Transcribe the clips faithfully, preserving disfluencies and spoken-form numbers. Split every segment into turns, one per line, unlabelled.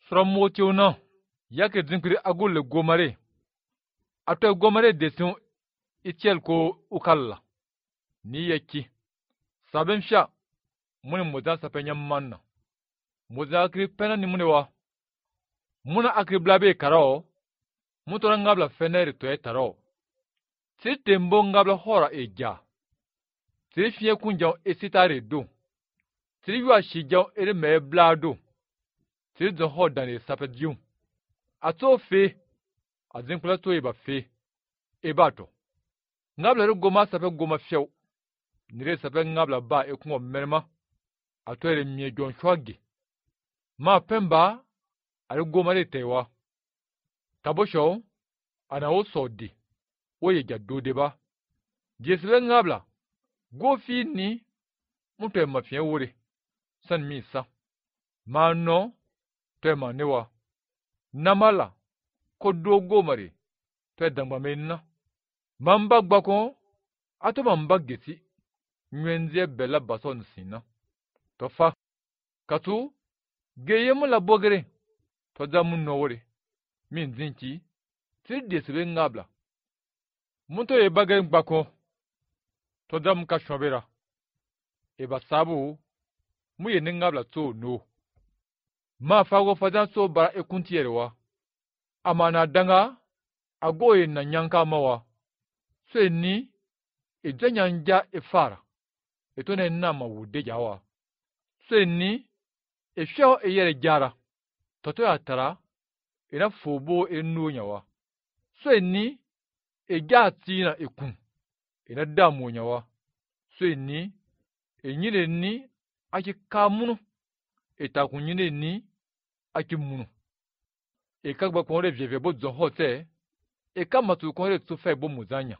Sramotiona, yake zinkiri agule gomare. Ato gomare desin itiel ko ukalla. Ni yeki. Sabem sha, muni moza sapenya manna. Moza akri pena ni muni wa. Muna akri blabe karao. Mutora ngabla feneri to etaro. Tiri tembo ngabla hora eja. Tiri fiye kunjaw esitare do. Tiri yua shijaw ere me blado. Tiri zo ho dane sapet yum. Ato fe. Azinkula to eba fe. Eba to. Ngabla ere goma sapet goma fiyaw. Nire sapet ngabla ba ekungo merma. Ato ere miye jon shwagi. Ma pemba. Are goma re tewa. Tabosho. Ana o sodi. Oye jaddo deba. Jesle ngabla. Go fi ni. Mutwe mafye wuri. San misa. Ma no. Twe manewa. Namala. Kodo gomari. Twe dangba menna. Mambag bako. Ato mambag gesi. Nwenze bela bason sina. Tofa. Katu. Geyemu la bogere. Toza munno wuri. Min zinki. Tiri desile ngabla. Munto e bagay bako. Toza muka shobera. Eba sabu. Muye ngabla to no. Ma fago fadan so bara e kuntiyerwa. Amana danga. Agoye na nyanka mawa. So ni. E janyanja e fara. E tone nama wude jawa. So ni. E shao e yere jara. Toto ya tara. E na fobo e nu nyawa. So ni. E jati na e kun. E na damu nyawa. So ni. E nyine ni. Aki kamunu. E taku nyine ni. Aki munu. E kakba konre vieve bo zonhote. E kamatu konre tufe bo muzanya.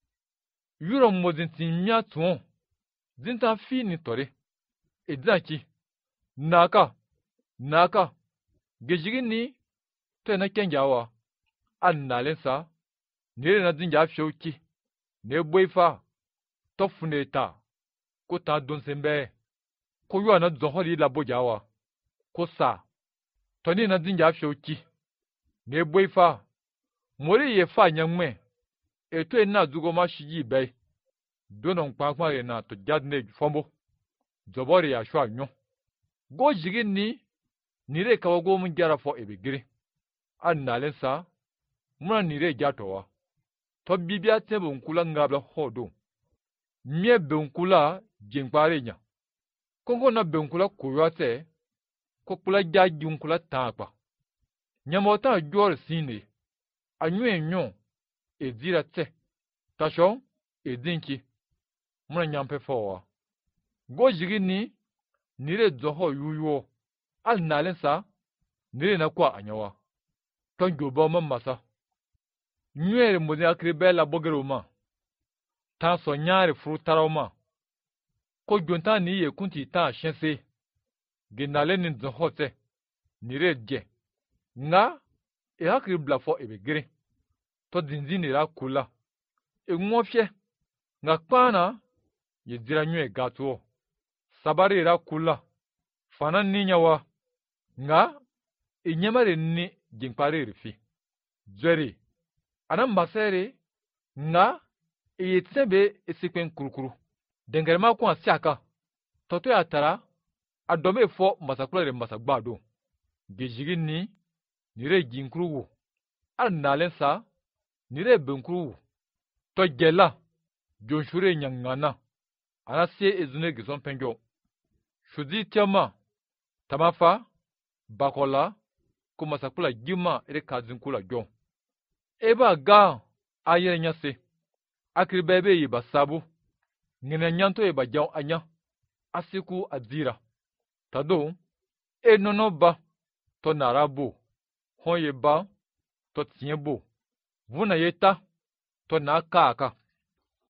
Yuro mozinti mia tuon. Zinta fi ni tore. E zaki. Naka. Naka. Gejigi ni. Te na kenjawa. An nalensa. Nere na zinja fioki. Ne boifa. Tofune ta. Ko ta don sembe. Ko yuwa na zonhori la bojawa. Ko sa. Toni na zinja fioki. Ne boifa. Mori ye fa nyangme. Eto ena zugo ma shiji bay. Donon kwa ye na to jadne fombo. Zobori ya shwa nyo. Go jigin ni. Nire kawago mun jara fo ebegiri. An nalensa. Muna nire jatowa. To bibia tembo nkula ngabla hodo. Mie benkula jengpare nya. Kongo na benkula kuyote. Kokula jaji nkula taakpa. Nyamota jor sine. Anywe nyon. Ezira te. Tasho. Ezinki. Muna nyampe fowa. Go jigi ni. Nire zoho yuyo. Al nalensa. Nire na kwa anyawa. Tonjo boma masa. Nyere mudi akribe la bogero ma. Ta so nyare frutaro ma. Ko jonta ni ye kunti ta shense. Genale ni zohote. Nire je. Nga. E hakri blafo ebegire. To zinzini la kula. E mwofye. Nga kpana. Ye zira nyue gatuo. Sabari la kula. Fana ninyawa. Nga. E nyamare ni jinkpare rifi. Zweri. Ana mbasere. Nga. E yetsebe esikwen kurukuru. Dengerema kwa siaka. Toto ya tara. Adome fo masakula re masagbado. Gejigi ni. Nire jinkuru. Al nalensa. Nire benkuru. To gela. Jonshure nyangana. Ana siye ezune gison penjo. Shuzi tiama. Tamafa. Bakola. Kumasakula jima ere kazinkula jon. Eba ga. Ayere nyase. Akribebe yiba sabu. Ngene nyanto eba jaw anya. Asiku azira. Tado. E nono ba. To narabo. Hon ye ba. To tienbo. Vuna yeta. To na kaka.